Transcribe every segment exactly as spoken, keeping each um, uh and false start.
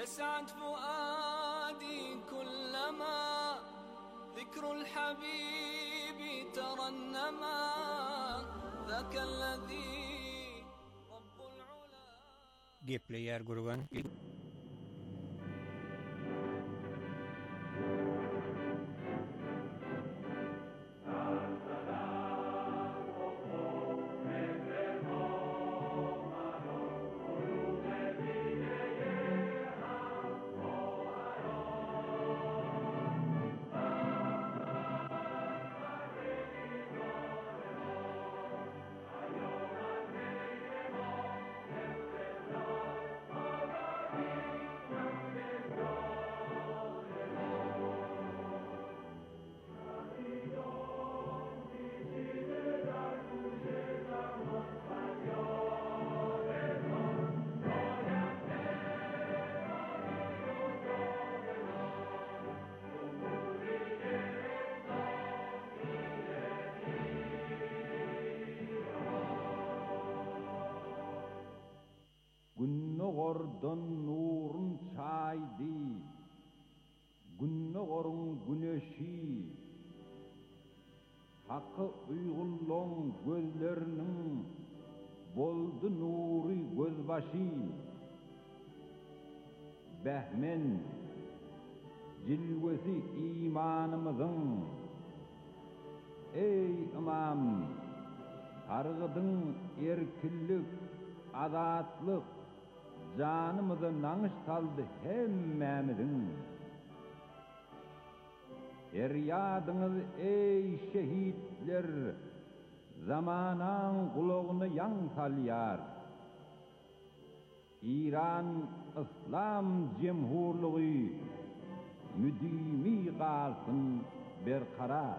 يسعد فؤادي كلما ذكر الحبيب ترنما ذاك الذي رب العلا. Gepleyer gurgan Günnogordan nurun çaydı, günnogorun güneşi, hakkı uygullan gözlerinin boldu nuri gözbaşı. Behmen, cilvesi imanımızın, ey imam, targıdın erkillik, azatlık, canımızı nanış saldı hemmemizin. Feryadınız ey şehitler, zamanan kulağını yan salyar. İran İslam Cemhurluğu müdimi kalsın berkarar.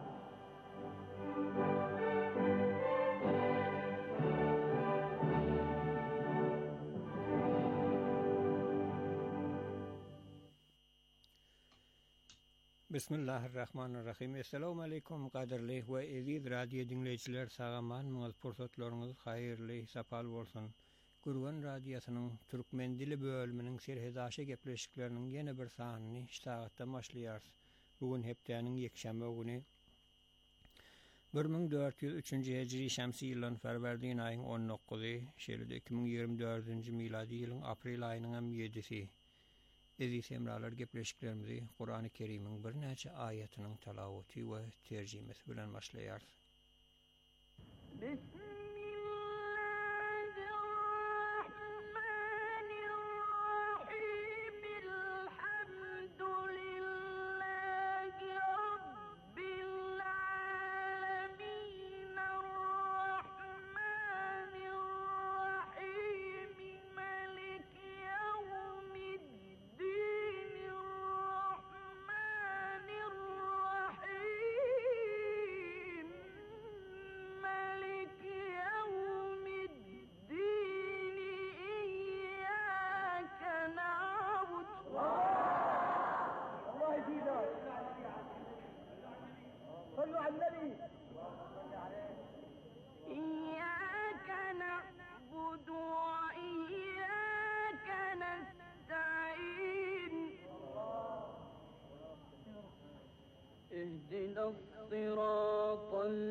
Bismillahirrahmanirrahim. Assalamu alaikum qadirli we aziz radio dinleyiciler, sağamanmyňyz, pursatlaryňyz haýyrly, sapal bolsun. Gurgan radiosynyň türkmen dili bölüminiň serhedaşy gepleşikleriniň ýene bir sanyny ştagatda başlaýar. Bugun hepdeniň ýekşäme güni bir ming dört ýüz üçinji hejri şämsi ýylyň ferwerdiň aýynyň on dokuzy, şeýle iki ming ýigirme dördünji miladi ýylyň aprel aýynyň hem ýedisi. Eziz emralar, gepleşiklerimizi Kur'an-ı Kerim'in bir neçe ayetinin telaveti ve tercümesi bilen başlayar. إياك نعبد وإياك نستعين اهدنا الصراط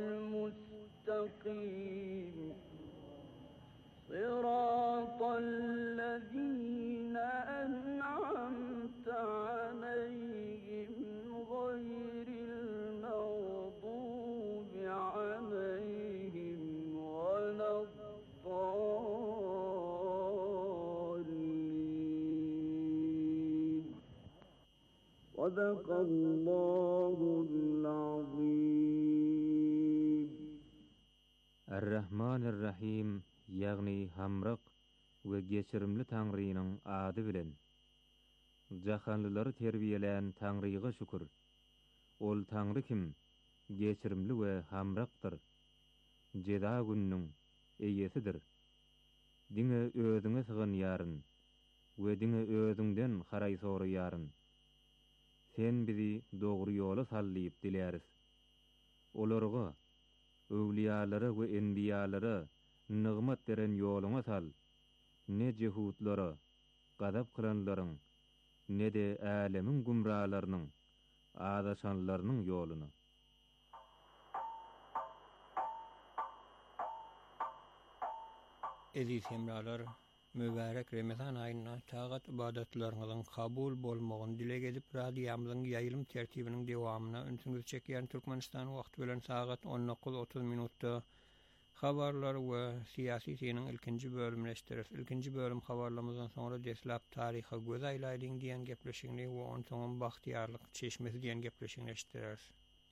المستقيم صراط الذين أنعمت عليهم غير المغضوب عليهم ولا الضالين. صدق الله العظيم. الرحمن الرحيم ýagny hamrak we geçirimli Taňrynyň ady bilen. Jahanlylary terbiýelen Taňryga şükür. Ol Taňry kim? Geçirimli we hamrakdyr. Jeda günüň eýesidir. Diňe özüňe syganýaryn we diňe özüňden haraý soraýaryn. Sen bizi dogry ýola sallyp diläris. Olarga, öwliýalara we enbiýalara nygmat beren ýoluňa sal. Ne jehudlara, gadap kılanlaryň, ne de älemin gumralarynyň, adaşanlarynyň ýoluny. Eziz hemralar, mübarek Ramazan aýyna tagat ibadatlaryňyzyň kabul bolmagyny dilek edip radiýamyzyň ýaýlym tertibiniň dewamyna ünsüňiz çekýän Türkmenistan wagty bilen sagat on dokuz otuz minutda habarlar we siyasi seniň ilkinji bölümini eşdiriz. İlkinji bölüm habarlamyzdan soňra deslap taryha göz aýlaýdyň diýen gepleşigini we on soňam bagtyarlyk çeşmesi diýen gepleşigini eşdiriz.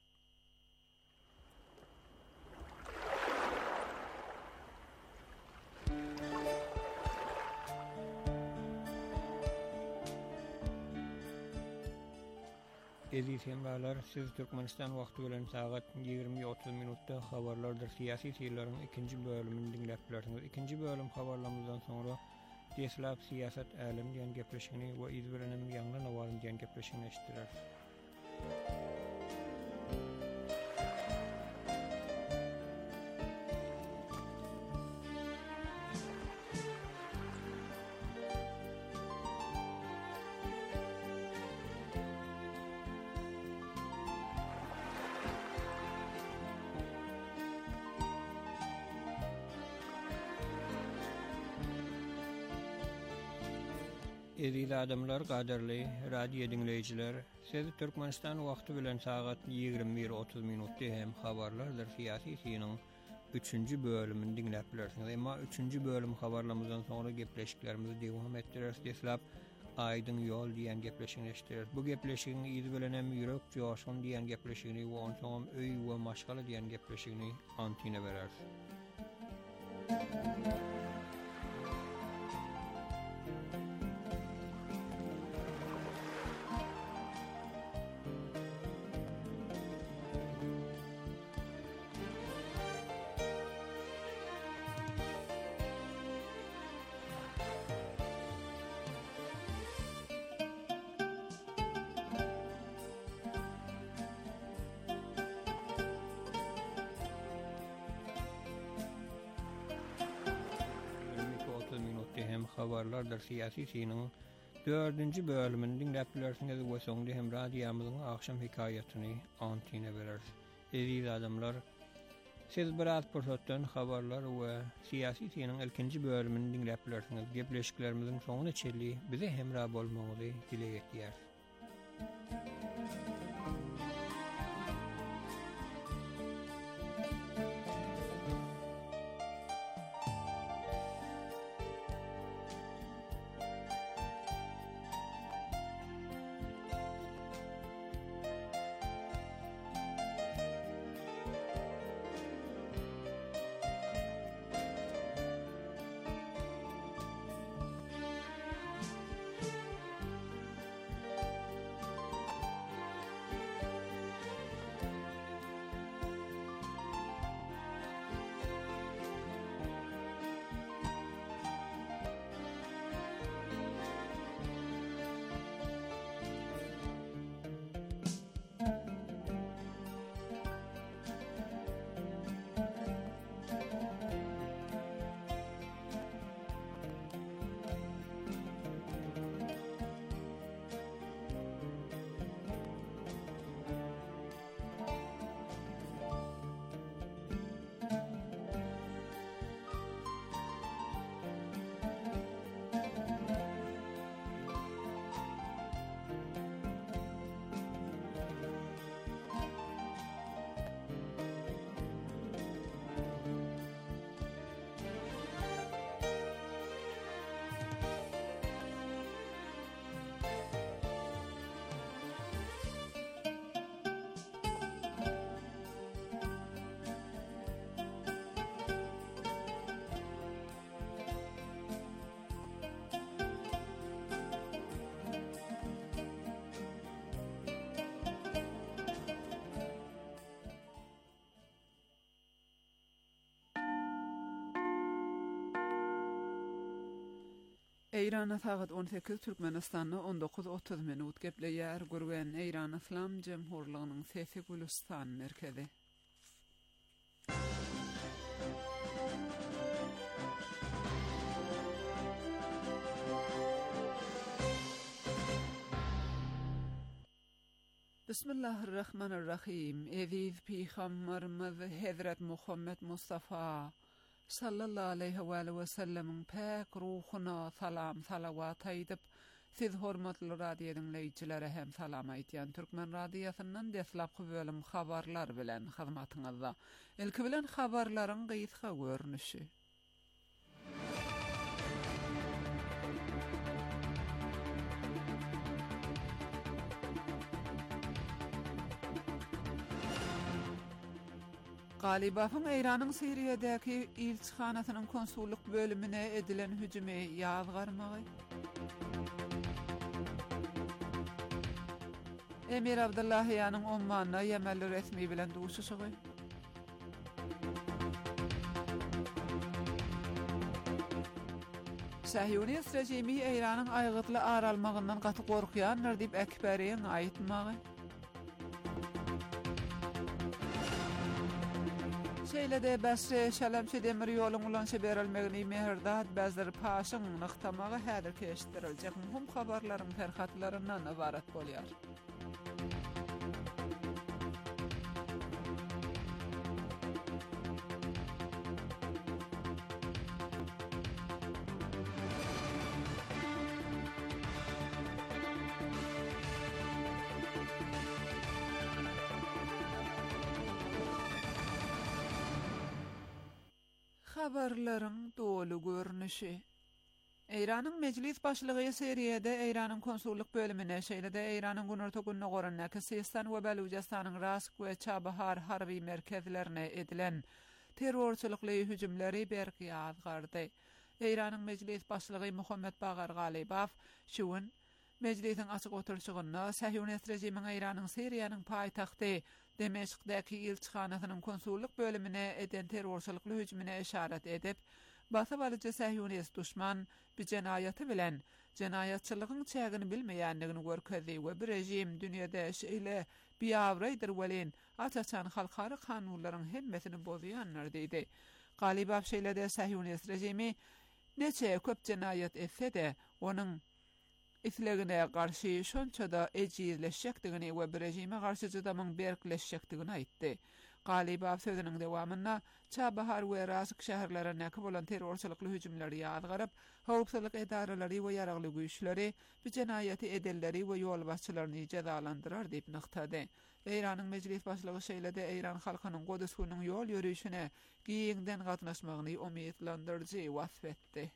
Eziz hemralar, siz Türkmenistan wagty bilen sagat ýigirmi otuz minutda habarlardyr siyasi şeýlerin ikinji bölümini dinläp bilersiňiz. İkinji bölüm habarlamyzdan soňra deslap siýasat älim diýen gepleşigini we izbirenim ýangy nawalyn diýen gepleşigini eşdireriz. Eziz adamlar, gaderli radio dinleyijiler, siz Türkmenistan wagty bilen sagat ýigirmi bir otuz minutda hem habarlardyr siyasi şeýiniň üçünji bölümini dinläp bilersiňiz. Emma üçünji bölüm habarlamyzdan soňra gepleşiklerimizi dewam etdirýäris. Deslap aýdyň ýol diýen gepleşigini eşdireriz. Bu gepleşigiň ýüz bilen hem ýürek joşun diýen gepleşigini we on soňam öý we maşgala diýen gepleşigini antyna bereriz. Habarlardyr siyasi şeýiniň dördünji bölümini dinläp bilersiňiz we soňra hem radiýamyzyň akşam hikayatyny antyna bereriz. Eziz adamlar, siz biraz pursatdan habarlar we siyasi şeýiniň ilkinji bölümini dinläp bilersiňiz. Gepleşiklerimiziň soňuna çelli bize hemra bolmagyny dilek etýär. Eýrana sagat on sekiz, Türkmenistanda on dokuz otuz minut gepleýär. Gurben Eýran Islam Jemhurlygynyň Sesi Gülistan merkezi. Bismillahirrahmanirrahim. Eviz Peygamberimiz Hazret Muhammed Mustafa sallallahu aleyhi ve sellem'in pek ruhuna salam salavat aýdyp, siz hormatly radio dinleýijilere hem salam aýtýan Türkmen radiosynyň deslapky bölüm habarlar bilen hyzmatyňyzda. Ilki bilen habarlaryň gysga görnüşi. Galibafın Eýranyň Siriýadäki ilçihanasynyň konsulluk bölümine edilen hüjümi ýazgarmagy. Emir Abdullahiýanyň Ommanyna Yemenli resmi bilen duşuşygy. Sahyonist rejimi Eýranyň aýgytly aralmagyndan gaty gorkýanlar diýip ekberiň aýtmagy. Şeýlede Basra Şalamçy demir ýoluň ulanşy berilmegini Meherdad bazary paşyň nyktamagy häzir keşdiriljek muhim habarlaryň terhatlaryndan ibarat bolýar. Habarlaryň dolu görnüşi. Eýranyň meclis başlygy Seriýede Eýranyň konsulluk bölümine şeýlede Eýranyň Günorta gününe gorannaky Sistan we Balujistanyň Rask we Çabahar harby merkezlerine edilen terrorçylykly hüjümleri berki ýazgardy. Eýranyň meclis başlygy Muhammed Bagar Galibaf şuwun meclisiň açyk oturşygyna Sahyonist rejimiň Eýranyň Seriýanyň paýtagty Demeşkdäki ilçihanasynyň konsulluk bölümine eden terrorçylykly hüjümine işaret edip, basap alyjy Sahyonist düşman bir jenaýaty bilen jenaýatçylygyň çägini bilmeýändigini görkezdi we bir rejim dünýäde şeýle biýawraýdyr welin açaçan halkary kanunlaryň hemmesini bozýanlar diýdi. Galibaf şeýlede Sahyonist rejimi neçe köp jenaýat etse-de onuň islegine garşy şonçada ejizleşjekdigini we bir rejime garşy jydamyň berkleşjekdigini aýtdy. Galibaf sözüniň dowamynda Çabahar we Rask şäherlerine bolan terrorçylykly hüjümleri ýazgaryp, howpsuzlyk edaralary we ýaragly güýçleri bu jenaýaty edenleri we ýolbaşçylaryny jazalandyrar diýip nyktady. Eýranyň meclis başlygy şeýlede Eýran halkynyň Godus günüň ýol ýürüýüşine giýiňden gatnaşmagyny umytlandyrjy wasf etdi.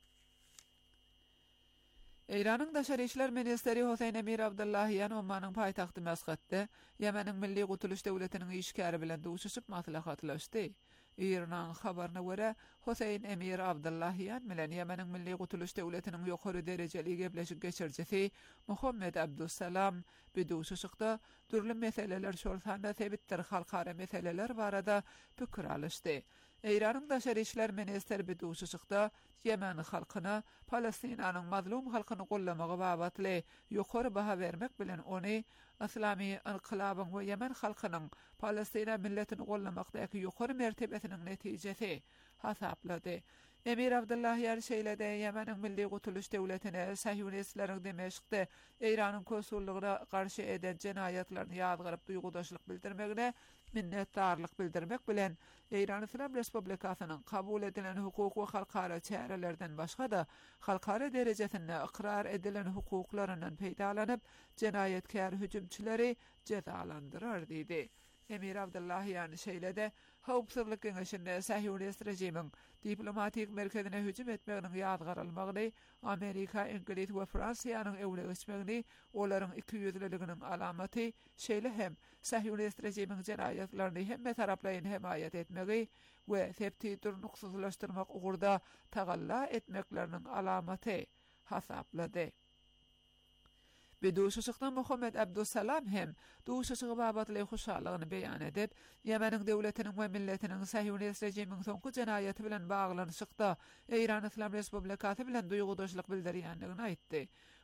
Eýranyň Daşary işler ministeri Hoseýn Emir Abdullahiýan Ommanyň paýtagty Mesgatda Ýemeniň Milli Gutuluş Döwletiniň işgäri bilen duşuşyp maslahatlaşdy. Eýranyň habaryna görä, Hoseýn Emir Abdullahiýan bilen Ýemeniň Milli Gutuluş Döwletiniň ýokary derejeli gepleşik geçirjisi Muhammed Abdussalam bu duşuşykda türlü meseleler şortanda sebitler halkara meseleler barada pikir alışdy. Eýranyň Daşary işler ministeri bu duşuşykda Yemen halkyna Palestinanyň mazlum halkyny gollamagy babatly ýokary baha bermek bilen ony Islami inqilabyň we Yemen halkynyň Palestina milletini gollamakdaky ýokary mertebesiniň netijesi hasaplady. Emir Abdullahiýan şeýlede Ýemeniň Milli Gutuluş Döwletine Sahyonistlerin Demeşkde Eýranyň konsullugyna garşy eden jenaýatlaryny ýazgaryp duýgudaşlyk bildirmegine minnetdarlyk bildirmek bilen Eýran Islam Respublikasynyň kabul edilen hukuk we halkara çärelerden başga da halkara derejesinde ikrar edilen hukuklaryndan peýdalanyp jenaýetkär hüjümçileri jazalandyrar diýdi. Emir Abdullahiýan şeýlede howpsuzlyk geňeşinde Sahyonist rejimiň diplomatik merkezine hüjüm etmeginiň ýazgarylmagyny, Amerika, Ingiliz we Fransiýanyň ewle geçmegini olaryň iki ýüzliliginiň alamaty, şeýle hem Sahyonist rejimiň jenaýatlaryny hemme taraplaryň hemaýat etmegi we septi durnuksuzlaşdyrmak ugurda tagalla etmekleriniň alamaty hasaplady. Bir duşuşykdan Muhammed Abdussalam hem duşuşygy babatly hoşallygyny beýan edip, Ýemeniň döwletiniň we milletiniň Sahyonist rejimiň soňky jenaýaty bilen baglanyşykda Eýran Islam Respublikasy bilen duýgudaşlyk bildirýändigini aýtdy.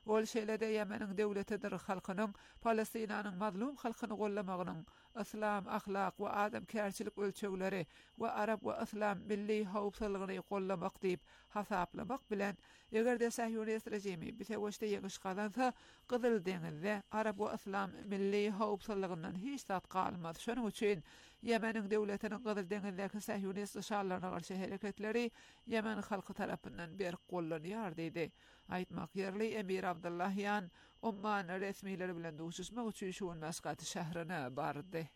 Ol şeýlede Ýemeniň döwletidir halkynyň Palestinanyň mazlum halkyny gollamagynyň islam, ahlak we adamkärçilik ölçegleri we Arab we islam milli howpsuzlygyny gollamak diýip hasaplamak bilen egerde Sahyonist rejimi bite goşda ýegiş galansa Gyzyl deňizde Arab we islam milli howpsuzlygyndan hiç zat galmaz. Şonuň üçin Ýemeniň döwletiniň Gyzyl deňizdäki Sahyonist şarlaryna garşy hereketleri Ýemen halky tarapyndan berk gollanýar diýdi. Aýtmak ýerli Emir Abdullahyan Umman resmileri bilen duşuşmak üçin şu Maskat şäherine bardy.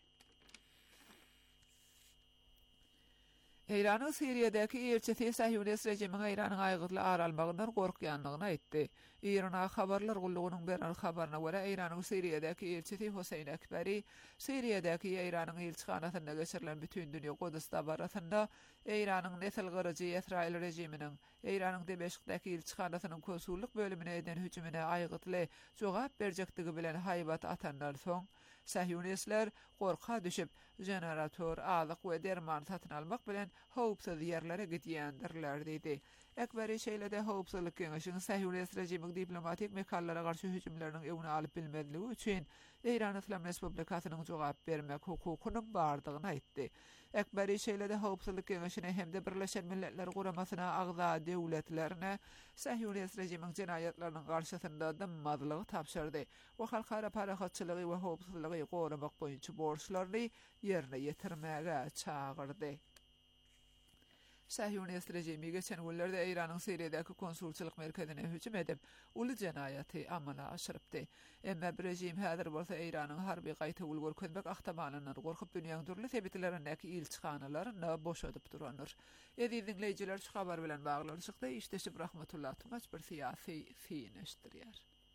Eýranyň Siriýadäki elçisi Sahyonist rejimiň Eýranyň aýgytly aralmagyndan gorkýanlygyny aýtdy. Eýrana habarlar gullugynyň beran habaryna görä Eýranyň Siriýadäki elçisi Husayn Akbari Siriýadäki Eýranyň elçixanasyna geçirilen bütün dünýä Kudusda barasynda Eýranyň nesil gyrjy Israil rejiminiň Eýranyň Demeşkdäki elçixanasynyň konsulluk bölümine eden hüjümine aýgytly jogap berjektigi bilen haýbat atanlar soň Sahyonistler gorka düşüp generator, alyk we derman satyn almak bilen howpsuz ýerlere gidýändirler diýdi. Ekberi şeýlede howpsuzlyk keňeşiniň Sahyonist rejimiň diplomatik mekanlara garşy hüjümleriniň öwüne alyp bilmediligi üçin Eýran Islam Respublikasynyň jogap bermek hukukynyň bardygyny aýtdy. Ekberi şeýlede howpsuzlyk keňeşine hemde Birleşen Milletler Guramasyna agza döwletlerine Sahyonist rejimiň jinayetleriniň garşysynda dymmazlygy tapşyrdy. O halkara parahatçylygy we howpsuzlygy goramak boýunça borçlaryny ýerine ýetirmäge çağırdy. Sahyonist rejimi geçen günlerde Eýranyň Siriýadäki konsulçylyk merkezine hüjüm edip, uly jenaýaty amala aşyrypdy. Emma bir rejim häzir bolsa Eýranyň harby gaýta ulgur köpek ahtamanyndan gorkup dünýäň türli sebitlerindäki elçixanalaryny boşadyp duranlar. Edi dinleýijiler şu habar bilen baglanşykda işdeşip rahmetullah tumaç bir syýasy fiýneşdirýär.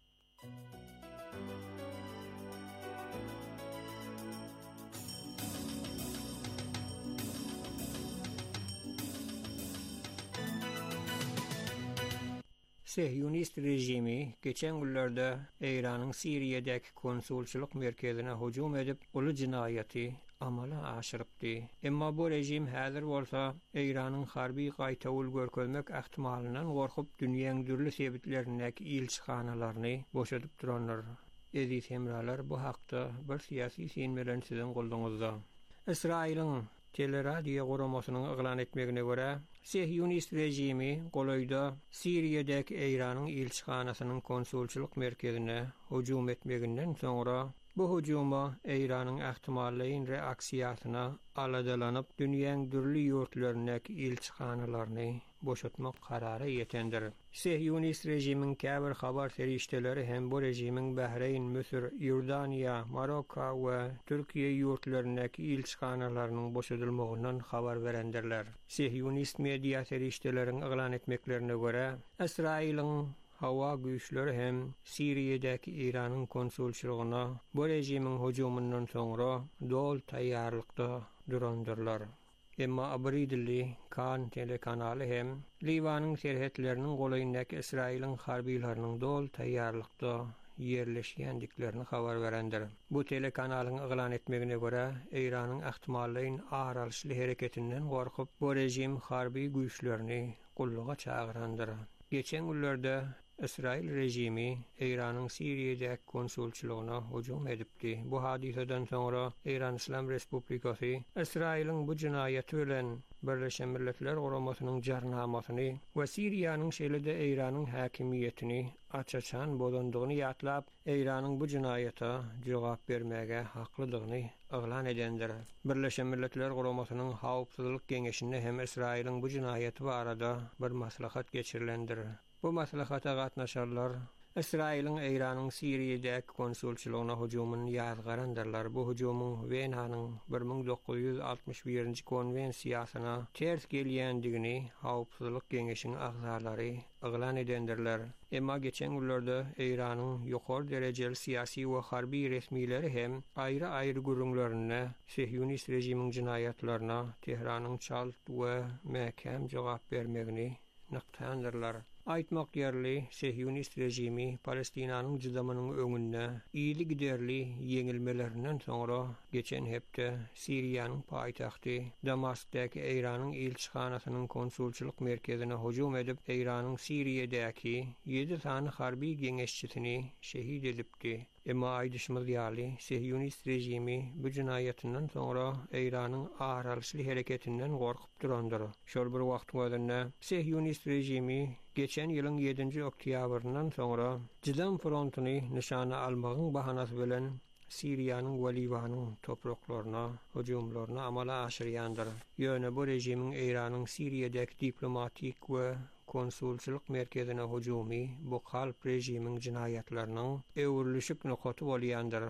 Sahyonist rejimi geçen günlerde Eýranyň Siriýadäki konsulçylyk merkezine hüjüm edip, uly jinaýaty amala aşyrypdy. Emma bu rejim häzir bolsa Eýranyň harby gaýta ulgörkelmek ähtimalyndan gorkup dünýäň dürli sebitlerindäki elçixanalaryny boşadyp duranlar. Edi temralar bu hakda bir syýasy sen bilen sizin golduňyzda. Israiliň teleradio goramasynyň eglan etmegine görä, Sahyonist rejimi golaýda Siriýadäki Eýranyň elçixanasynyň konsulçylyk merkezine hüjüm etmeginden soňra bu hüjüma Eýranyň ähtimallyň reaksiýasyna aladalanyp dünýäň dürli ýurtlaryndaky elçixanalaryny boşatmak karary ýetendir. Sahyonist rejimiň käbir habar serişdeleri hem bu rejimiň Bahreyn, Misir, Ýordaniýa, Marokko we Türkiýe ýurtlaryndaky elçixanalarynyň boşadylmagyndan habar berendirler. Sahyonist media serişdeleriň eglan etmeklerine görä, Israiliň hawa güýçleri hem Siriýadäki Eýranyň konsulçylygyna bu rejimiň hüjümünden soňra dol taýýarlykda durandyrlar. Emma abridilli Kan telekanaly hem Liwanyň serhetleriniň golaýyndaky Israiliň harbylarynyň dol taýýarlykda yerleşýändiklerini habar berendir. Bu telekanalyň eglan etmegine görä, Eýranyň ähtimallyň aralyşly hereketinden gorkup bu rejim harby güýçlerini gulluga çağırandyr. Geçen günlerde İsrail rejimi Eýranyň Siriýadäki konsulçylygyna hüjüm edipdi. Bu hadiseden soňra Eýran Islam Respublikasy İsrailiň bu jinaýaty bilen Birleşen Milletler Guramasynyň jarnamasyny we Siriýanyň şeýlede Eýranyň häkimiýetini açaçan bolandygyny ýatlap, Eýranyň bu jinaýata jogap bermäge haklydygyny eglan edendir. Birleşen Milletler Guramasynyň howpsuzlyk geňeşinde hem Israiliň bu jinaýaty barada bir maslahat geçirilendir. Bu maslahata gatnaşarlar Israiliň Eýranyň Siriýadäki konsulçylygyna hüjümini ýazgarandyrlar. Bu hüjümüň Wenanyň bir ming dokuz ýüz altymyş birinji konwensiýasyna ters gelýändigini howpsuzlyk geňeşiniň agzalary eglan edendirler. Emma geçen günlerde Eýranyň ýokary derejeli syýasy we harby resmileri hem aýry-aýry gurulmalarına, Sahyonist rejimiň jinaýatlaryna Tehranyň çalt we mäkem jogap bermegini nykdandyrlar. Aýtmak ýerli, Sehyonist rejimi Palestinanyň jydamynyň öňünde iyili giderli ýeňilmelerinden soňra geçen hepde Siriýanyň paýtagty Damaskdaky Eýranyň elçixanasynyň konsulçylyk merkezine hujum edip, Eýranyň Siriýadäki ýedi sany harby geňeşçisini şehit edipdi. Emma aýdyşymyz ýaly, Sehyonist rejimi bu jinaýatynyň soňra Eýranyň aýrylşly hereketinden gorkup durandyr. Şol bir wagt gözünde Sehyonist rejimi geçen ýylyň ýedinji oktýabryndan soňra Jydam frontuny nişana almagyň bahanasy bilen Siriýanyň we Libanyň topraklaryna hujumlaryny amala aşyrýandyr. Ýöne bu rejimiň Eýranyň Siriýadäki diplomatik we konsulçylyk merkezine hujumy bu halk rejimiň jinayatlarynyň öwrülüşik nokaty bolýandyr.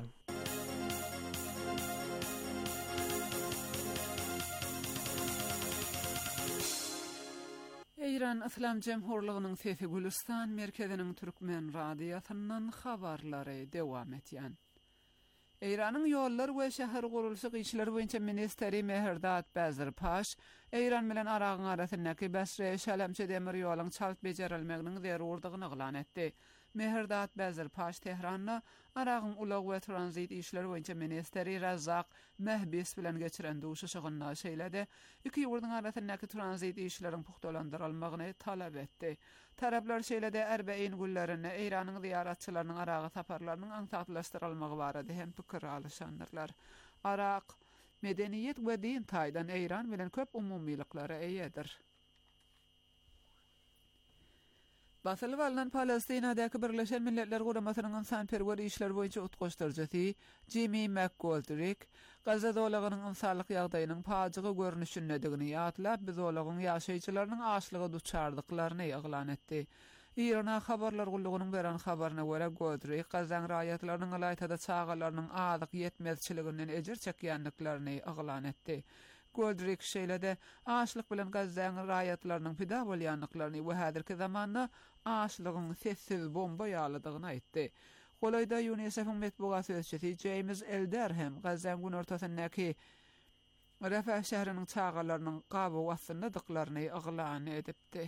Eýran Islam Jemhurlygynyň Sesi Gülistan merkeziniň Türkmen radiýasyndan habarlary dewam etýän. Eýranyň ýollar we şäher gurulşy işleri boýunça ministeri Meherdad Bazarpaş, Eýran bilen Aragyň arasyndaky Basra-Şalamçy demir ýolunyň çalyp bejerilmeginiň zerurdygyny eglan etdi. Meherdad Bazarpaş Tehranyň Aragyň ulag we transit işleri boýunça ministeri Razzaq Mehbis bilen geçiren duşuşygyna şeýledi. Iki ýurduň arasyndaky transit işleriň puhtalandyrylmagyny talap etdi. Taraplar şeýlede Erbeýin günlerini Eýranyň ziyaratçylarynyň Araga saparlarynyň aňsatlaşdyrylmagy barada hem pikir alýşandyrlar. Araq medeniýet we din taýdan Eýran bilen köp umumylyklary eýedir. Basylyp alynan Palestinadaky Birleşen Milletler Guramasynyň insanperwer işler boýunça utgaşdyrjysy Jimmy McGoldrick, Gaza dolagynyň insanlyk ýagdaýynyň paýjygy görnüşindedigini ýatlap, biz olagyň ýaşaýjylarynyň açlygy duçardyklaryny eglan etdi. Irana habarlar gullugynyň beran habaryna görä Goldrick, Gazaň raýatlarynyň ýaýtada çağalarynyň adyk ýetmezçiliginden ejir çekýänliklaryny eglan etdi. Goldrick şeýlede açlyk bilen Gazaň raýatlarynyň pida bolýanlyklaryny we häzirki zamanda açlygyň sessiz bomba ýalydygyny aýtdy. Golayda UNICEF'in metbuat sözçüsi James Elderham Gazaň gün ortasyndaky Rafah şäheriniň çağalarynyň gaby wagtyndadyklaryny eglan edipdi.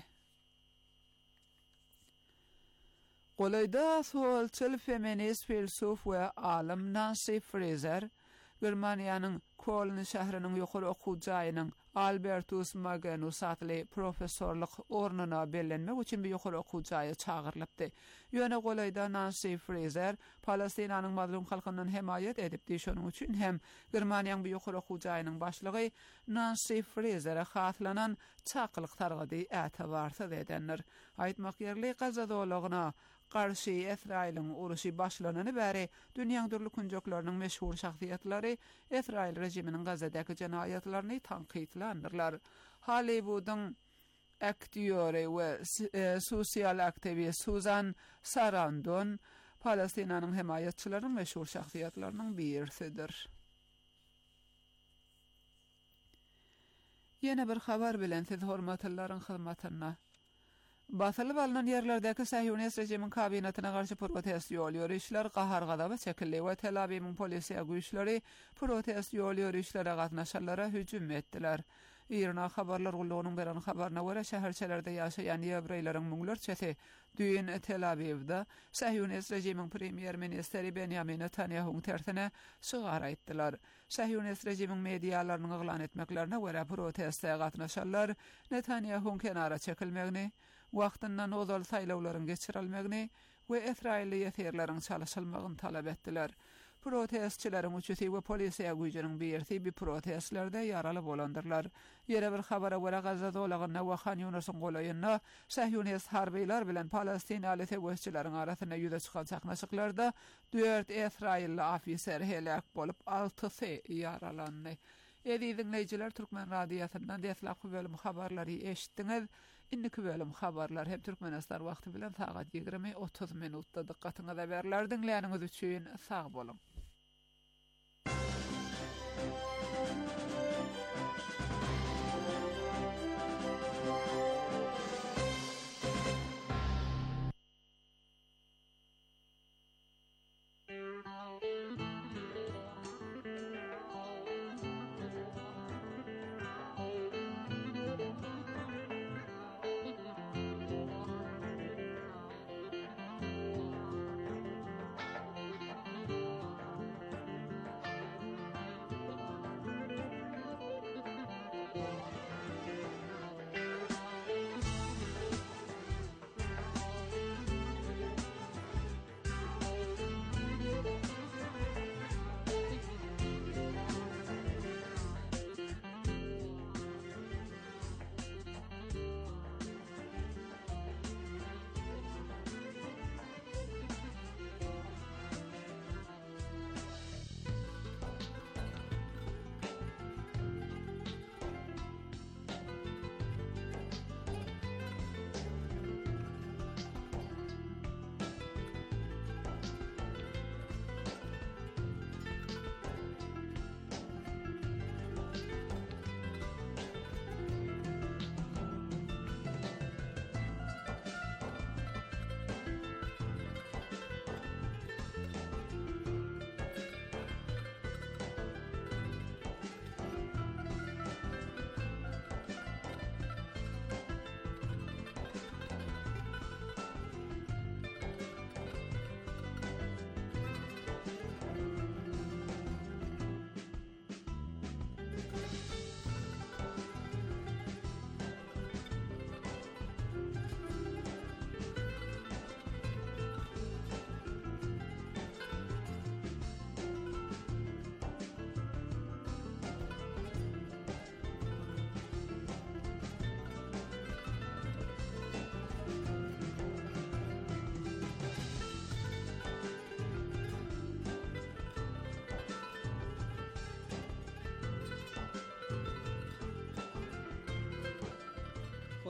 Golayda solçyl feminist filsuf we alim Nancy Fraser Germaniýanyň Köln şäheriniň ýokary okuw jaýynyň Albertus Magnus adly professorluk ornuna bellenmek üçin bir ýokary okuw jaýy çağırlypdy. Ýöne golayda Nancy Fraser Palestinanyň mazlum halkynyň hemayet edipdi. Şonuň üçin hem Germaniýanyň bir ýokary okuw jaýynyň başlygy Nancy Fraser'a hatlanan çaqlyk targady ätebarsyz edenler. Aýtmak ýerli Gaza dolagyna Qarşı Esrail'in uruşy başlanany bäri dünýäň dürli kunjoklarynyň meşhur şahsiýetleri Esrail rejiminiň Gazadaky jinaýatlaryny tanqidländirler. Hollywood'un aktýöri we sosial aktivist Susan Sarandon Palestinanyň hemayetçileriniň meşhur şahsiýetleriniň birisidir. Ýene bir habar bilen siz hormatlylaryň hyzmatyna Basylyp alynan ýerlerdäki Sehyonist rejimiň kabinetyna garşy protest ýolýarýşlar gahargada we çekildi we Tel Aviwyň polisiýa güýçleri protest ýolýarýşlara gatnaşanlara hüjüm etdiler. Irna habarlar gullugynyň beran habaryna görä şäherçelerde ýaşaýan ýewreýleriň müňlerçesi düýün Tel Avivda Sehyonist rejimiň premier ministeri Benjamin Netanyahuň tersine şygara etdiler. Sehyonist rejimiň mediýalarynyň eglan etmeklerine görä protestde gatnaşanlar Netanyahuň kenara çekilmegini, wagtyndan ozal saýlawlaryň geçirilmegini we Esrailli ýetirleriň çalışylmagyny talap etdiler. Protestçileriň üçüsi we polisiýa güýjüniň birisi bir protestlerde ýaraly bolandyrlar. Ýere bir habara görä Gaza dolagyna we Khan Yunusyň golaýyna Sehyonist harbylar bilen Palestinaly täwesçileriň arasynda ýüze çykan çaknaşyklarda dört Esrailli ofiser helak bolup altysy ýaralandy. Edi dinleyijiler, Türkmen radiýasyndan desläpki bölüm habarlary eşitdiňiz. Indiki bölüm habarlar hem Türkmenistan wagty bilen saat ýigirme otuz minutda diqqatyňyza berler. Dinleýäniňiz üçin sag bolun.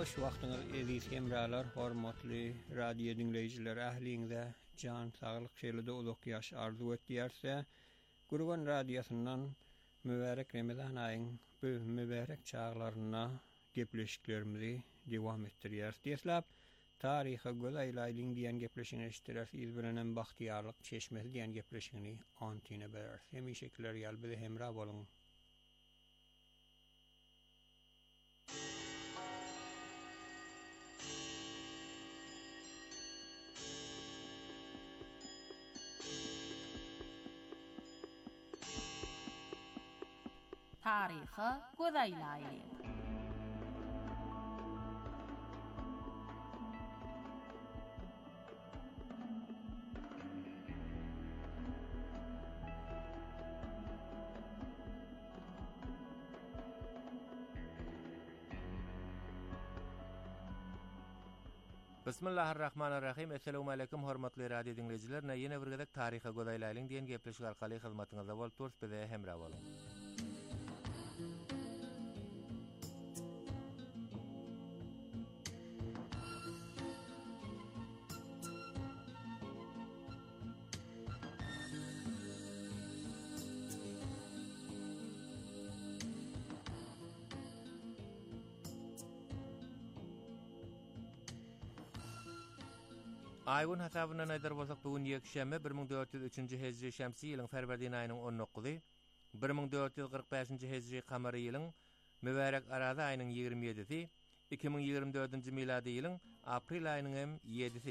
Hoş wagtyňyz eziz hemralar, hormatly radio dinleýijiler, ähliňize jan saglyk şeýlede uluk ýaş arzu etdiýärse, Gurban radiosundan mübarek Ramazan aýynyň bu mübarek çağlaryna gepleşiklerimizi dewam etdirýäris diýeslap, taryha gözaýlaýlyň diýen gepleşiňi eşitdirýäris, iz bilen bahtiýarlyk çeşmesi diýen gepleşiňi antyna berer. Hem şekiller ýaly bize hemra boluň. Taryha gözaýlaýly. Bismillahirrahmanirrahim. Assalamu alaykum hormatly radio dinleýijiler. Näýene bir gezek taryha gözaýlaýlyň diýen gepleşik arkaly hyzmatyňyzda bolup durýar, bize hemra boluň. Aýgyn hasabyna näder bolsak, bugün ýekşäme bir ming dört ýüz üçünji hejri şämsi ýylyň Ferwerdin aýynyň on dokuzy, bir ming dört ýüz kırk beşinji hejri kamary ýylyň mübarek Araza aýynyň ýygrimi ýedisi, iki ming ýygrimi dördünji miladi ýylyň aprel aýynyň hem ýedisi.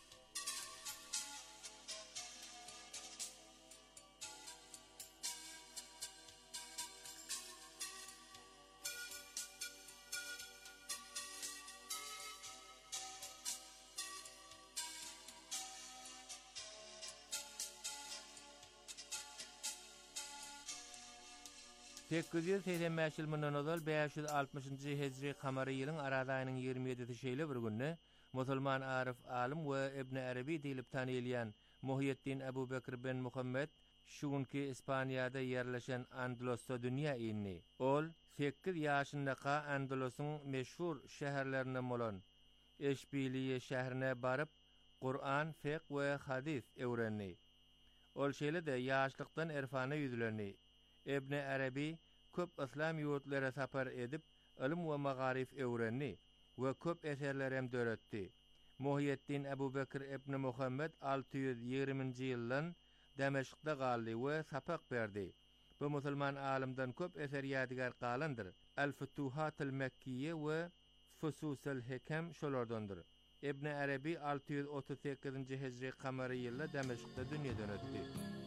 sekiz yüz seksen beş ýyl mundan ozal beş yüz altmışynjy hejri kamary ýylyň Araza aýynyň ýygrimi ýedisi şeýle bir günni musulman arif alim we Ibn Arabi diýilip tanylýan Muhyiddin Abu Bekr ben Muhammed şu günki Ispaniýada ýerleşen Andalusda dünýä ýyny. Ol sekiz ýaşyndaky Andalusyň meşhur şäherlerine bolan Eşbiliýe şäherine baryp Qur'an, fiqh we hadis öwrenni. Ol şeýle-de ýaşlykdan erfana ýüzlerini. Ibn Arabi köp islam ýurtlara sapar edip ilim we magarif öwrenni we köp eserler hem döretdi. Muhyiddin Abu Bekr ibn Muhammed altı yüz ýigriminji ýyldan Demeşkda galdy we sapak berdi. Bu musulman alimden köp eser ýadygar galandyr. El-Futuhatul Mekkiye we Fususul Hikam şolardandyr. Ibn Arabi altı yüz otuz sekizinji hejri kamary ýylda Demeşkda dünýeden ötdi.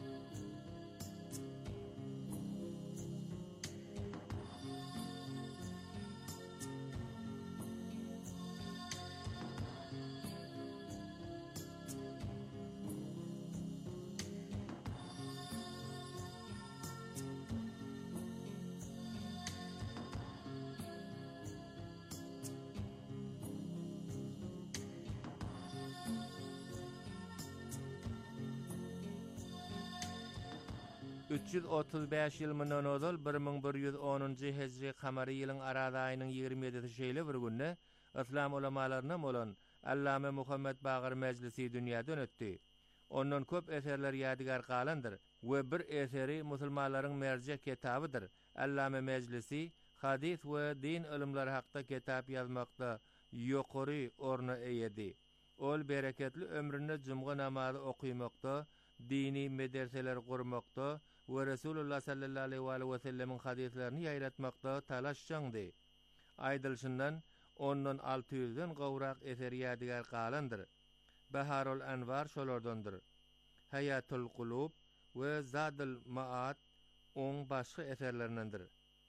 üç yüz otuz beş ýyl mundan ozal bir ming bir ýüz onunji hejri kamary ýylyň Araza aýynyň ýygrimi ýedisi şeýle bir günni islam ulamalaryna bolan Allame Muhammed Bagir mejlisi dünýäden ötdi. Ondan köp eserler ýadygar galandyr we bir eseri musulmanlaryň merje kitabydyr. Allame mejlisi hadis we din ilimleri hakda kitap ýazmakda ýokary orna eýedi. Ol bereketli ömrüne jumga namazy okuýmakda, dini medreseler gurmakda we Resulullah sallallahu aleyhi ve sellemin hadislerini ýaýratmakda talaşşandy. Aýdylşyndan ondan altı yüzden gowrak eser ýadygar galandyr. Baharul Anwar şolardandyr. Hayatul Qulub we Zadul Ma'ad on başga eserlerindendir.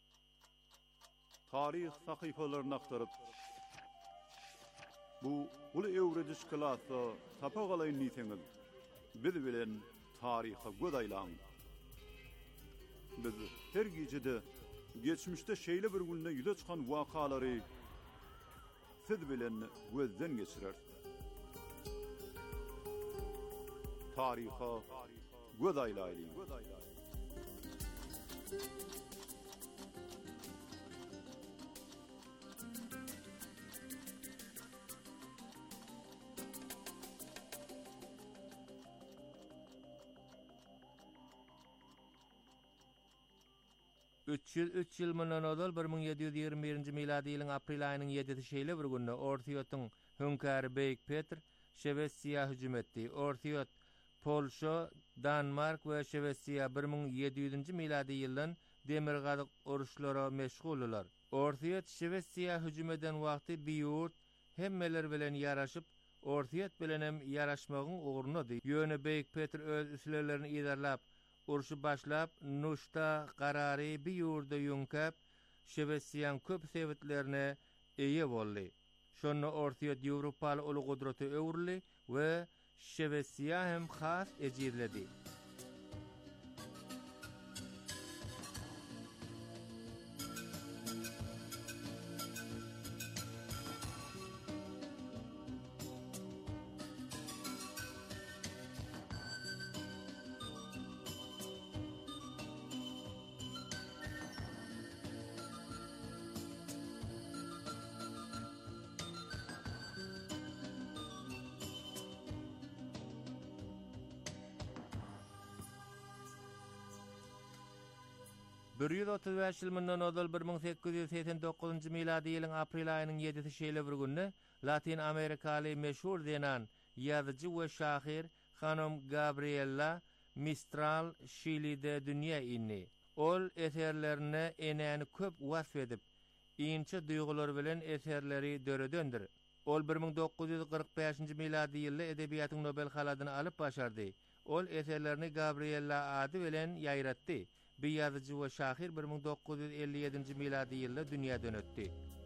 Tarih sahyfalaryny aktaryp bu uly öwrediş klasy tapagaly niseňiz. Biz bilen taryha gözaýlaň. Biz her gecede geçmişde şeýle bir günde ýüze çykan wakalary siz bilen gözden geçirer. Taryha gözaýlaýly. üç yüz üç ýyl mundan odal bir ming ýedi ýüz ýygrimi birinji miladi ýylyň aprel aýynyň ýedisi şeýle bir günde Ortiýotyň hünkary Beýik Petr Şwesiýa hüjüm etdi. Ortiýot Polşa, Danmark we Şwesiýa bir ming ýedi ýüzünji miladi ýyldan demir gazyk uruşlara meşgullar. Ortiýot Şwesiýa hüjüm eden wagty biýurt hemmeler bilen ýaraşyp Ortiýot bilen hem ýaraşmagyň ugrunydy. Ýöne Beýik Petr öz üslerlerini iýerläp uruşy başlap Nuşta garary biýurda ýünkäp Şwesiýanyň köp sebitlerine eýe boldy. Şonu Ortiýot Ýewropaly uly gudraty öwrüli we Şwesiýa hem has ejirledi. bir ýüz otuz beş ýyl mundan odal bir ming sekkiz ýüz seksen dokuzunji miladi ýylyň aprel aýynyň ýedisi şeýle bir günde Latin Amerikaly meşhur denen ýazyjy we şahyr hanım Gabriela Mistral Şili'de dünýä inni. Ol eserlerine enäni köp wasf edip, inçe duýgular bilen eserleri döredöndir. Ol bir ming dokuz ýüz kırk beşinji miladi ýylda edebiýatyň Nobel haladyny alyp başardy. Ol eserlerini Gabriela ady bilen ýaýratdy. Bir ýazyjy we şahyr bir ming dokuz ýüz elli ýedinji miladi ýylda dünýäden ötdi.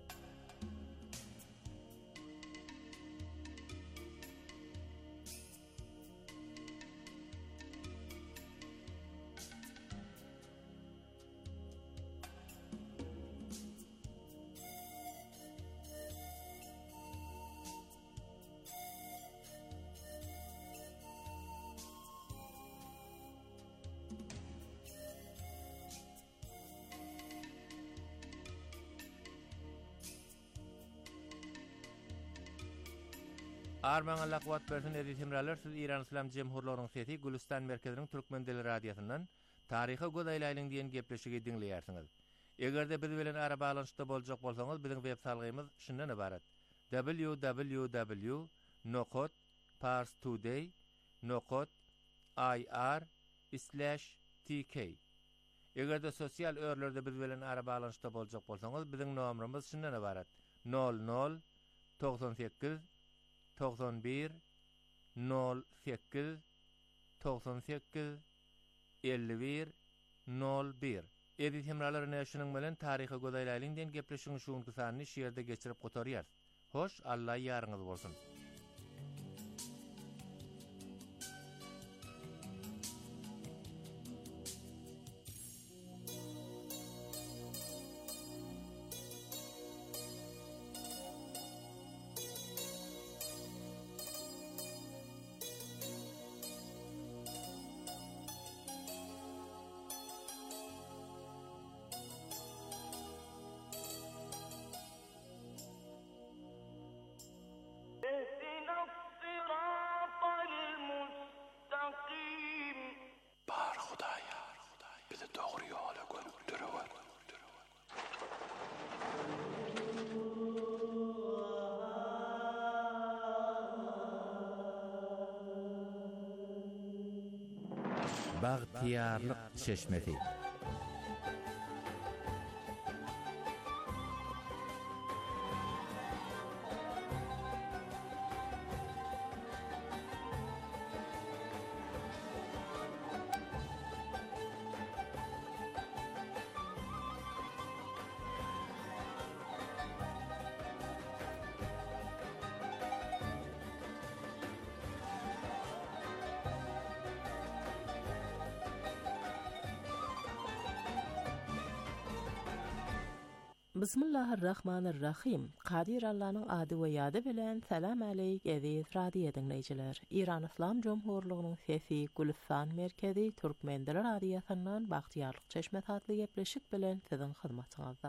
Arman Allah kuwat bersin edi timralar siz İran İslam Jemhurlarynyň sesi Gülistan merkeziniň Türkmen dili radiosyndan taryhy godaýlaryň diýen gepleşigi dinleýärsiňiz. Egerde biz bilen ara balanşda boljak bolsaňyz biziň web salgymyz şundan ibarat: w w w nokot pars today nokot i r slash t k. Egerde sosial örlerde biz bilen ara balanşda boljak bolsaňyz biziň nomerimiz şundan ibarat: nol nol doksan sekiz doksan bir nol sekiz doksan sekiz elli bir nol bir. Edi hemralar näşiniň bilen taryhy godaýlaryň diýen gepleşigiň şu ýylyny şeýerde geçirip gotarýar. Hoş, Allah ýarňyz bolsun. Bagtiyarlyk çeşmesi. Bismillahirrahmanirrahim. Qadir Allah'ın adı ve yadı bilen salam aleyk aziz radio dinleyiciler. İran İslam Cumhurluğu'nun sesi Gülistan merkezi Türkmen dili radyosundan Bagtiyarlyk çeşmesi adlı gepleşik bilen sizin hyzmatyňyzda.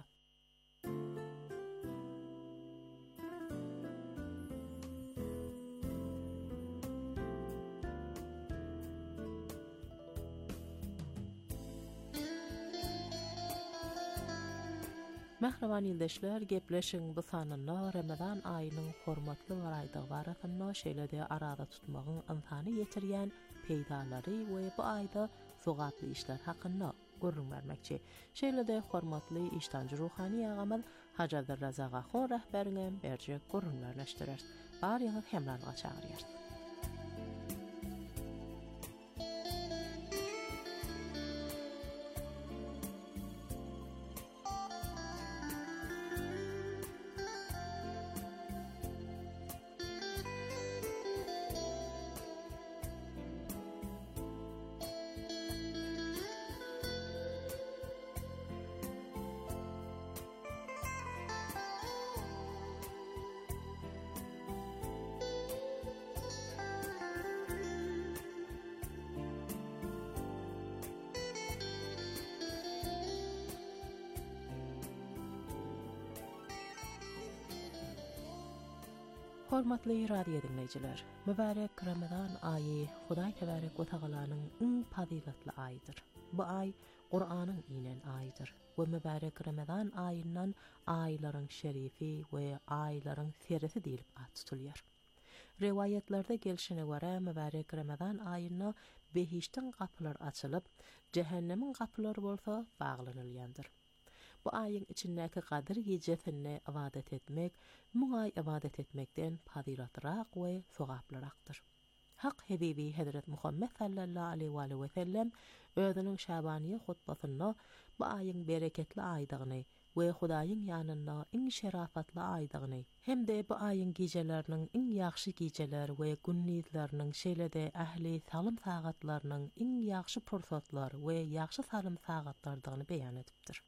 Mehriban ýyldaşlar, gepleşiň bu sanynda Ramazan aýynyň hormatly garaydygy barasynda şeýle-de arada tutmagyň ymkany ýetirýän peýdalary we bu aýda sowgatly işler hakynda görüň bermekçi. Şeýle-de hormatly iştanjy ruhany ýagamyl Hajar Razak Ağa rahberine berjek görünlerleşdirer. Baryňy hemlerge çagyrýar. Hormatly radio dinleyijiler, mübarek Ramazan aýy Hudaý tebarek we Tagalanyň iň fazilatly aýdyr. Bu aý Qur'anyň inen aýdyr. We mübarek Ramazan aýyndan aýlaryň şerifi we aýlaryň serisi diýilip at tutulýar. Riwayatlerde gelişine görä mübarek Ramazan aýyna behiştiň gapylary açylyp, jehennemiň gapylary bolsa baglanylýandyr. Bu aýyň içindäki gadyr gecesine ibadet etmek, muňa ibadet etmekden fazilatlyrak we sowaplyrakdyr. Hak Habibi Hazrat Muhammed sallallahu aleyhi ve sellem özüniň Şabaniýe hutbasynda bu aýyň bereketli aýdygyny we Hudaýyň ýanynda iň şerafatly aýdygyny, hemde bu aýyň geceleriniň iň ýagşy geceler we günnizleriniň şeýle-de ähli salym sagatlarynyň iň ýagşy pursatlar we ýagşy salym sagatlardygyny beýan edipdir.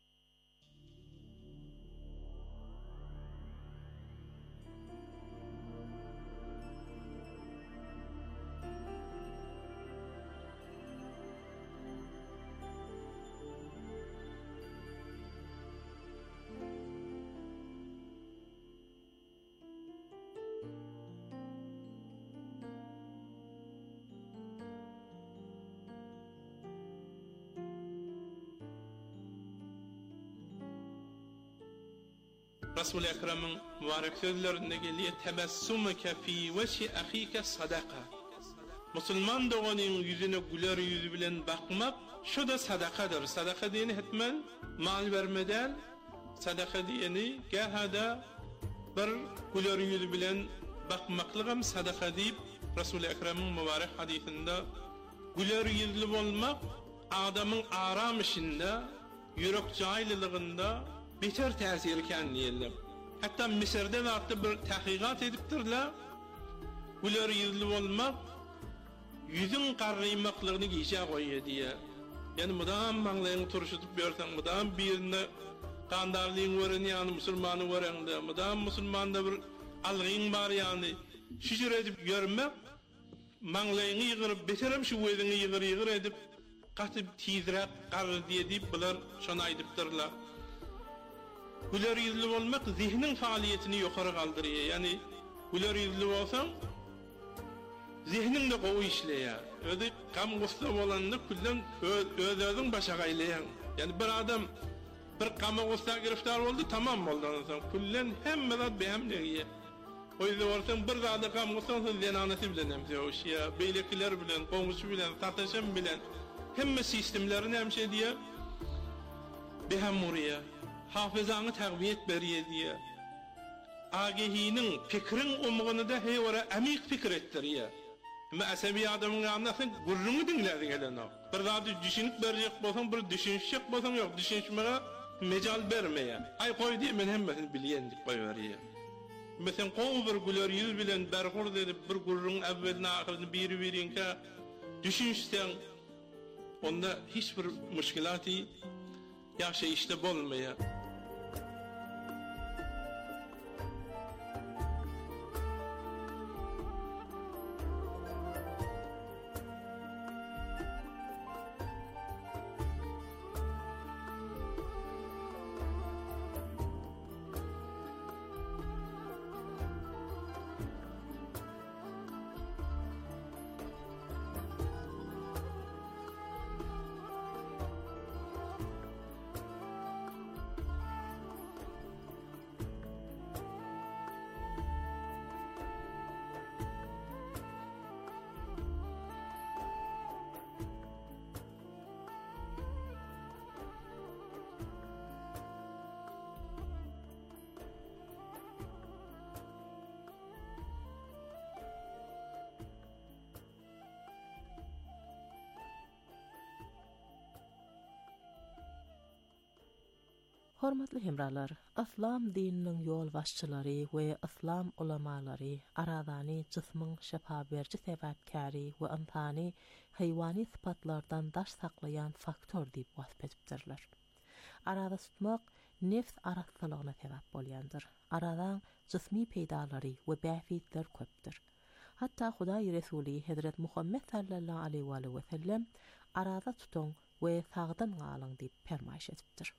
Resul-i Ekrem'in mübarek sözlerinde geliyor, tebessumuke fi veşi ahike sadaka. Müslüman doğanın yüzüne güler yüzü bilen bakmak, şu da sadakadır. Sadaka diyeni hetmen mal vermeden, sadaka diyeni gahada bir güler yüzü bilen bakmaklığım sadaka deyip, Resul-i Ekrem'in mübarek hadisinde güler yüzlü olmak, adamın aram işinde, yürek caylılığında beter täsir eken diýelim. Hatta Misirde wagtda bir tahqiqat edipdirler. Güler yüzlü bolmak yüzüň garrymaqlygyny giýje goýýar diýe. Yani mudam maňlaryny turşutyp bersen, mudam birine gandarlygyň gören ýany musulmany görende, mudam musulmanda bir algyň bar ýany şüjür edip görmek, maňlaryny ýygyryp beterem şu wezini ýygyr ýygyr edip gatyp tizrek garry diýip bular şonu aýdypdyrlar. Güler yüzlü olmak zihnin faaliyetini yukarı kaldırıyor. Yani güler yüzlü olsan zihnin de kovu işleyen. Öyle kam gusta olanını külden özözün başa gaylayan. Yani bir adam bir kama gusta giriftar oldu, tamam oldu. Külden hem medat behemliği. O yüzden orsan bir daha da kam gusta olsa zenaneti bilen hemse o şeye. Beylekiler bilen, komşu bilen, sataşan bilen hemme sistemlerini hemşe diye behem oraya. Hafızanı təqviyet beriye diye. Agehinin, fikrin umuğunu da heyvara əmik fikir ettiriye. Ama əsabi adamın anlasın, gurrunu dinledin gelen o. Bir daha düşünüp verecek bolsan, bir düşünüşecek bolsan yok. Düşünüşmeye mecal vermeye. Ay koy diye men hemmesini bilyendik koy veriye. Mesela koy bir güler yüz bilen berkur edip bir gurrunun evvelini ahirini biri birinke düşünüşsen onda hiçbir müşkilati yaşa işte bolmaya. Hormatly hemralar, İslam dininiň ýol başçylary we İslam ulemalary aradany jismyň şefa berji sebäpkäri we antany haýwany sypatlardan daş saklayan faktor diýip wasp edipdirler. Arada tutmak nefs araslygyna sebäp bolýandyr. Aradan jismi peýdalary we bäfitler köpdir. Hatta Hudaý Resuli Hazrat Muhammed sallallahu aleyhi we sellem arada tutuň we sagdan galyň diýip fermaýş edipdir.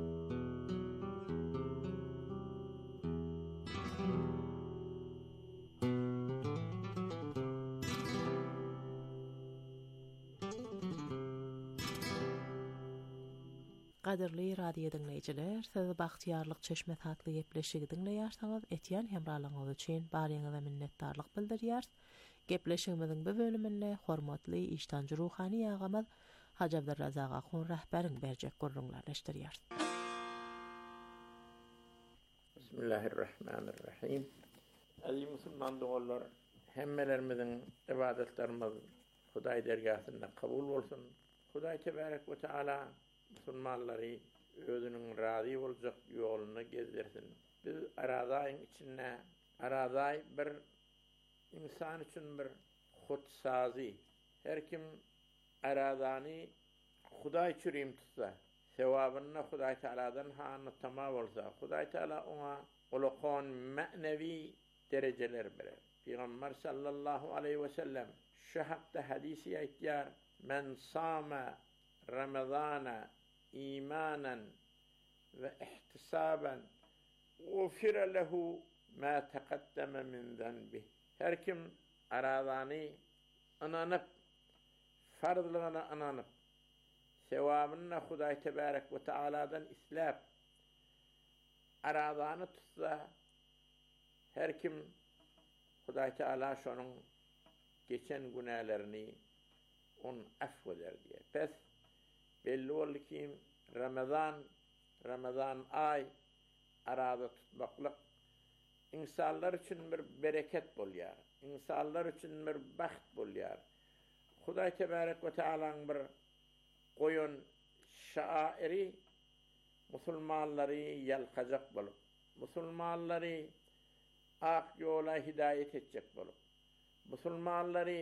Qadirli radio dinleyijiler, siz bagtyarlyk çeşme tatly gepleşigi dinleýärsiňiz, etýän hemralygyňyz üçin baryňyza minnetdarlyk bildirýär. Gepleşigimiziň bu bölüminde hormatly iştanjy ruhany ýagymyz Hacı Abdurrazak Akun rahberiň berjek gurrunlarlaşdyrýar. Bismillahirrahmanirrahim. Aziz musulman dogallar, hemmelerimiziň ibadetlerimiz Hudaý dergahynda kabul bolsun. Hudaý tebarek we taala musulmanlary özüniň razy boljak ýoluny gezdirsin. Biz aradaýyň içinde aradaý bir insan üçün bir hutsazy. Her kim aradany Hudaý çürim tutsa, sewabyny Hudaý Taala'dan hany tamam bolsa, Hudaý Taala ona ulukon ma'nevi dereceler berer. Peygamber sallallahu aleyhi ve sellem şu hakda hadisi aýtýar: "Men sama Ramazana imanan ve ihtisaban ufira lehu ma taqaddama min zanbi." Her kim aradany ananyp farzlygyna ananyp sewabyny Hudaý tebarek we Taala'dan islap aradany tutsa, her kim Hudaý Taala şonuň geçen günahlerini on affeder diye. Pes belli oldu ki Ramazan, Ramazan ay arada tutmaklık insanlar için bir bereket bolýar. İnsanlar için bir baht bolýar. Hudaý tebarek we Taala'ň bir goýun şairi musulmanlary ýalkajak bolup, musulmanlary ak ýola hidayet etjek bolup, musulmanlary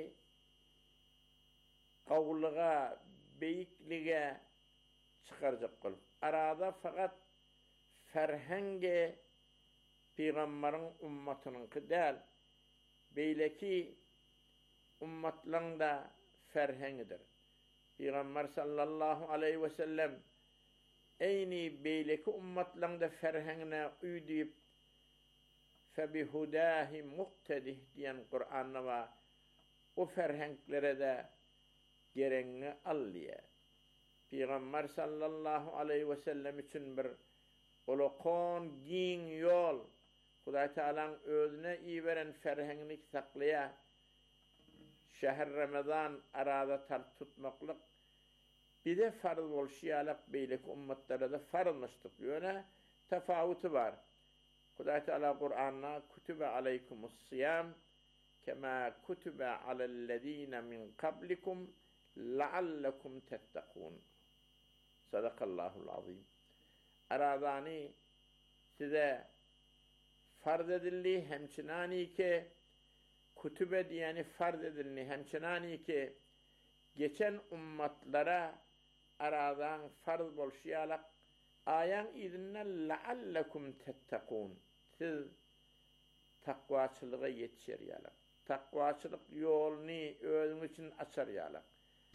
gawlyga, beýiklige çıkarjak bolup. Arada fakat ferhenge Peygamberiň ummatynyňky däl, beýleki ummatlaryň da ferhengidir. Peygamber sallallahu aleyhi ve sellem eyni beýleki ummatlaryň da ferhengine üýdüp febihudahi muqtedih diýen Kur'an'da wa o ferhenglere de gereňi alýa. Peygamber sallallahu aleyhi ve sellem üçün bir ulukon giň ýol, Hudaý Taala'ň özüne iýberen ferhengini saklaýa. Şehr Ramazan arada tart tutmaklyk bir de farz bolşýalyk beýleki ummatlara da farzlaşdyk ýöne tafawuty bar. Hudaý Taala Kur'an'na kutibe aleykumus siyam kema kutibe alellezine min qablikum la'allakum tettaqun. Sadakallahul azim. Aradani size farz edildi, hemçinani ki kutübe diyeni farz edildi, hemçinani ki geçen ummatlara aradan farz bolşýalyk ayan izinle la'allakum tettaqun. Siz takwaçylyga yetişerýärler. Takwaçylyk ýoluny özüňiz üçin açarýarlar.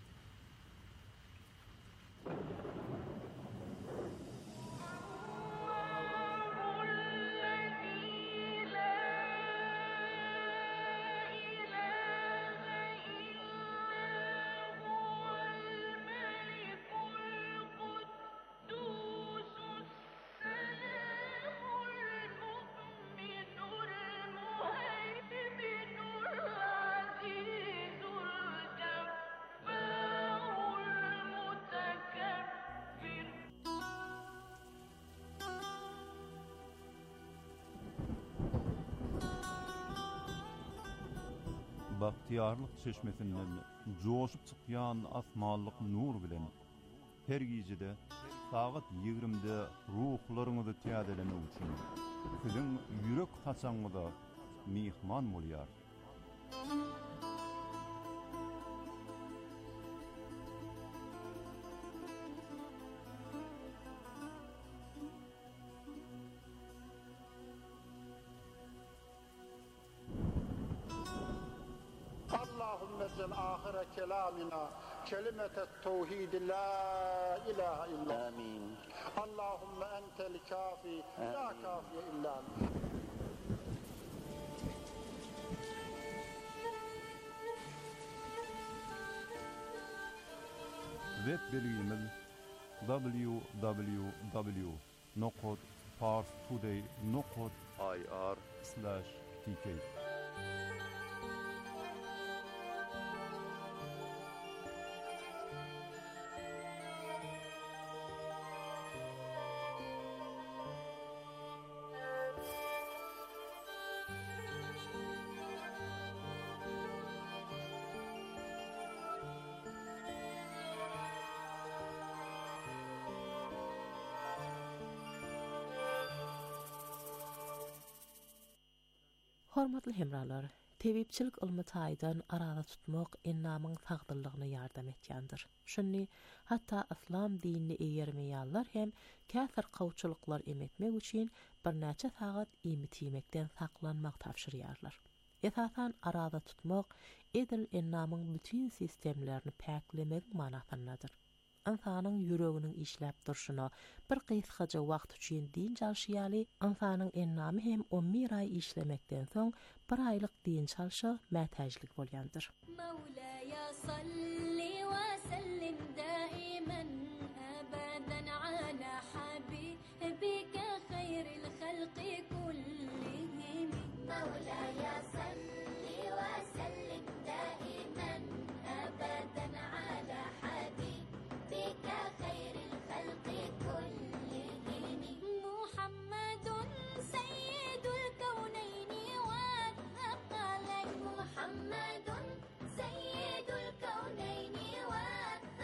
Bahtiyarlyk çeşmesinden joşup çykýan asmanlyk nur bilen her gijede saat ýigrimde ruhlar ýolumyzy täzelene üçin siziň ýürek haçaňyza mihman bolýar. Ezel ahire kelamina kelimetet tevhid la ilahe illa amin. Allahumme entel kafi la kafiye illa ent. Web bilgimiz w w w nokta parstoday nokta i r slash t k. Hormatly hemralar, tebipçilik ilmi taýdan arada tutmak ennamyň sagdyrlygyna ýardam etýändir. Şunny hatda islam dinini eýermeýänler hem käsir gowçulyklar emetmek üçin bir näçe sagat iýmit ýemekden saklanmak tapşyrýarlar. Esasan arada tutmak edil ennamyň bütün sistemlerini päklemek manasyndadyr. Insanyň ýüreginiň işläp durşuna bir gysgaça wagt üçin din çalşýaly, insanyň ennamy hem on bir ay işlemekden soň bir aylyk din çalşy mätäjlik bolýandyr. Mawlaya salli wa sallim daiman abadan ala habibika khayril khalqi kullihim. Mawlaya salli wa sallim daiman abadan ala habibika khayril khalqi kullihim. Muhammadun sayyidul kawnayni wa thaqalayn. Muhammadun sayyidul kawnayni wa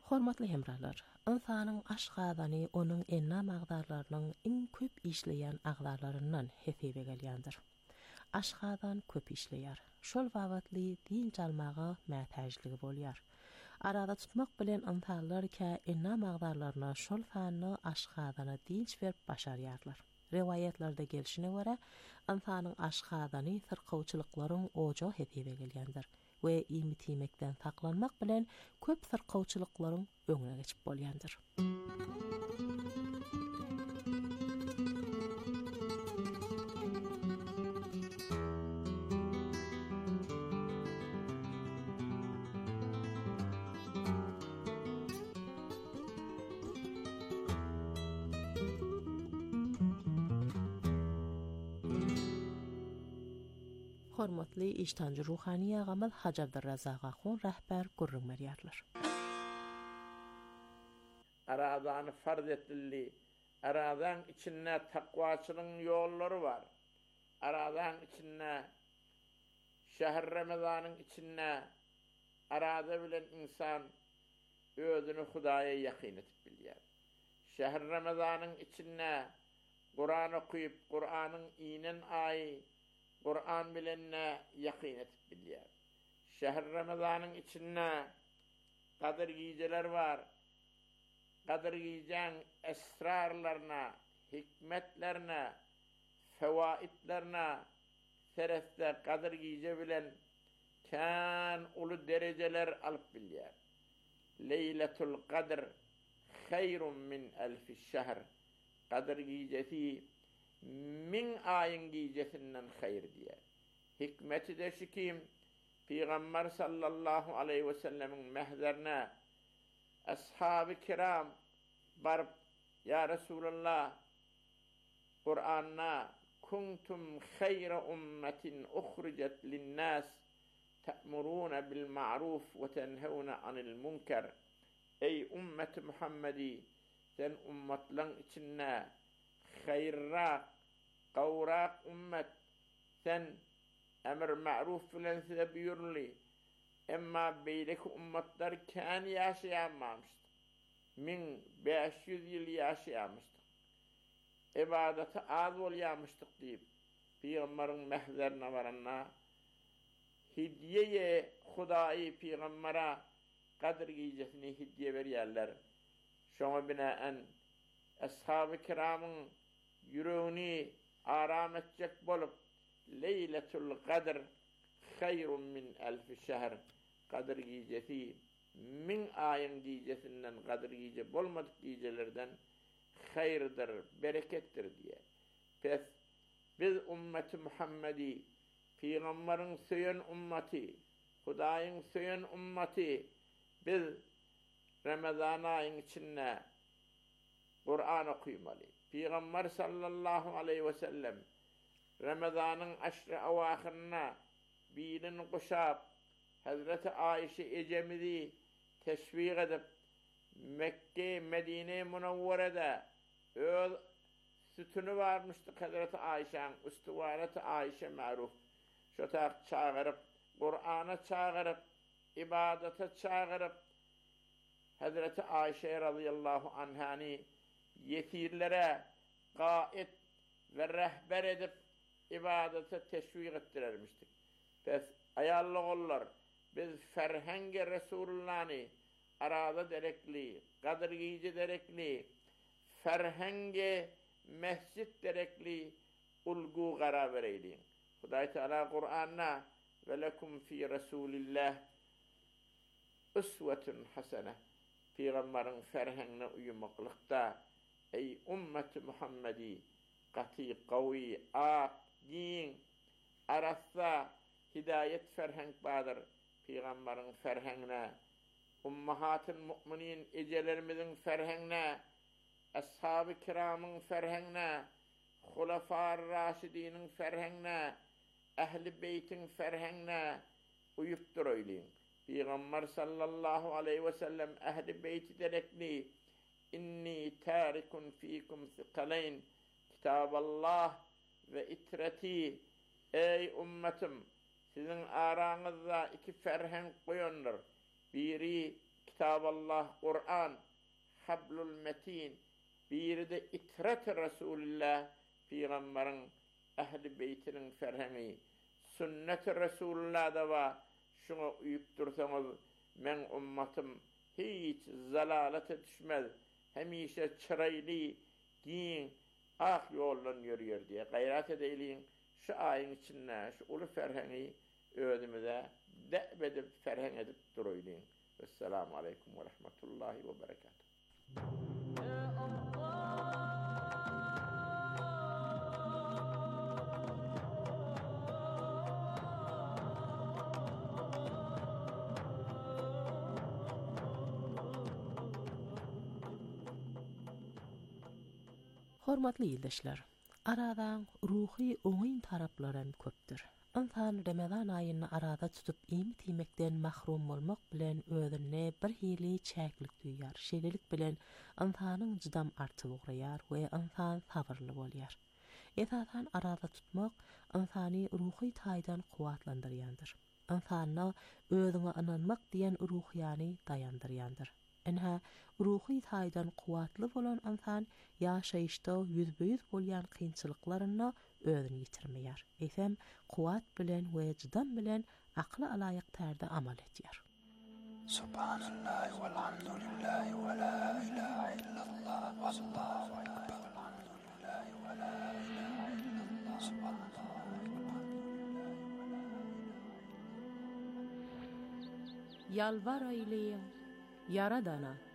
Hormatly hemralar, insanyň aşgadany onuň enna magdarlarynyň iň köp işleýän agdarlaryndan hesebe gelýändir. Aşgadan köp işleýär. Şol wagtly din çalmagy mätäjligi bolýar. Arada tutmak bilen antallar ki enna magdarlaryna şol fanny aşgadana dinç berip başarýarlar. Riwayetlarda gelişine göre insanyň aşgadany sırkawçylyklaryň ojo hesebe gelýändir we imitimekden saklanmak bilen köp sırkawçylyklaryň öňüne geçip bolýandyr. Hormatly iştancı ruhaniýa gamal Hacı Abdurrazak Ahun rahber gurrun merýärler. Aradan farz etildi. Aradan içinde takvaçılığın yolları var. Aradan içinde şehr Ramazanın içinde arada bilen insan özünü Hudaya yakin etip bilýär. Şehr Ramazanın içinde Kur'an okuyup Kur'an'ın inen ayı Kur'an bilenine yakin etip bilýär. Şehr Ramazanın içinde kadir geceler var. Kadir gecen esrarlarına, hikmetlerine, fevaitlerine sereste kadir gece bilen kan ulu dereceler alıp bilýär. Leyletul Kadr hayrun min elfi şehr. Kadir gecesi min ayın gecesinden hayır diye. Hikmeti de şu kim? Peygamber sallallahu aleyhi ve sellemin mehzerine ashab-ı kiram barıp ya Resulullah Kur'an'a kuntum hayra ummetin uhricet linnas te'muruna bil ma'ruf ve tenhevna anil munker. Ey ümmet Muhammedi sen ummetlerin içinde hayırrak, kavrak ümmet, sen emir ma'ruf filan size buyurli. Emma beydeki ümmetler kan yaşayamamıştı. Min beş yüz yıl yaşayamıştık. İbadeti az olyamıştık deyip, Peygamberin mehzerine varanna, hidyeye Hudayı Peygamber'e Kadir gecesini hidye verýärler. Şoňa binaen ashab-ı kiramın yüreğini aram etjek bolup Leyletul Kadr hayrun min elfi şehr. Kadir gecesi min ayın gecesinden Kadir gece bolmadık gecelerden hayırdır, berekettir diye. Pes biz ümmeti Muhammedi, Peygamberin söyün ümmeti, Hudayın söyün ümmeti, biz Ramazan ayın içinde Kur'an okuymalı. Peygamber sallallahu aleyhi ve sellem Ramazan'ın aşrı avahirine birini kuşap Hazreti Ayşe Ecemizi teşvik edip Mekke, Medine Munavvere'de öz sütünü varmıştı Hazreti Ayşe'nin üstüvareti Ayşe maruf. Şotak çağırıp, Kur'an'a çağırıp, ibadete çağırıp Hazreti Ayşe radıyallahu anhani yetirlere qaid ve rehber edip ibadete teşvik ettirermiştik. Pes ayallı ollar biz ferhenge Resulullah'ni arada derekli, Kadir gece derekli, ferhenge mescid derekli ulgu gara vereyliyin. Huday Teala Kur'an'na ve lekum fi Resulillah uswetun hasene. Peygamberin ferhengine uyumaklıkta ey ümmeti Muhammedi qati qawi aq din arassa hidayet ferheng badır. Peygamberin ferhengine ummahatın mu'minin ecelerimizin ferhengine ashab-ı kiramın ferhengine Hulafar Raşidinin ferhengine ehli beytin ferhengine uyuptur öyleyin. Peygamber sallallahu aleyhi ve sellem ehli beyti derekli inni tarikun fikum sikaleyn Kitaballah ve itreti ey ümmetim sizin aranızda iki ferheng koyundur. Biri Kitaballah, Kur'an, hablul metin, biri de itret Resulullah, Peygamberin ehli beytinin ferhemi, sünnet-i Resulullah da var. Şuna uyup dursanız, men ummatım hiç zalalete düşmez. Hemişe çıraylı, giyin, ah yollan yürüyor diye gayret edeyliyin. Şu ayın içinde, şu ulu ferheni ödümüze de'b edip ferhen edip duruyliyin. Vesselamu aleyküm ve rahmetullahi ve berekatuhu. Hormatly ýyldaşlar, aradan ruhy oňyn taraplarym köpdir. Insan Ramazan aýyny arada tutup ýemy tiýmekden mahrum bolmak bilen özüne bir hili çäklik duýar. Şeýlelik bilen insanyň jydam artyp ugraýar we insan sabyrly bolýar. Esasan arada tutmak insany ruhy taýdan kuwatlandyrýandyr. Insany özüne inanmak diýen ruhyany daýandyrýandyr. Enha ruhy taýdan kuwatly bolan insan ýaşaýyşda ýüzbeýüz bolýan kynçylyklaryny özüni ýitirmeýär. Esem kuwat bilen we jydam bilen akly alaýyk tärde amal etýär. Subhanallahi walhamdulillahi wa la ilaha illallah wallahu akbar. Alhamdulillahi wa la ilaha illallah subhanallahi. Yalvar eýleýin, Yaradana.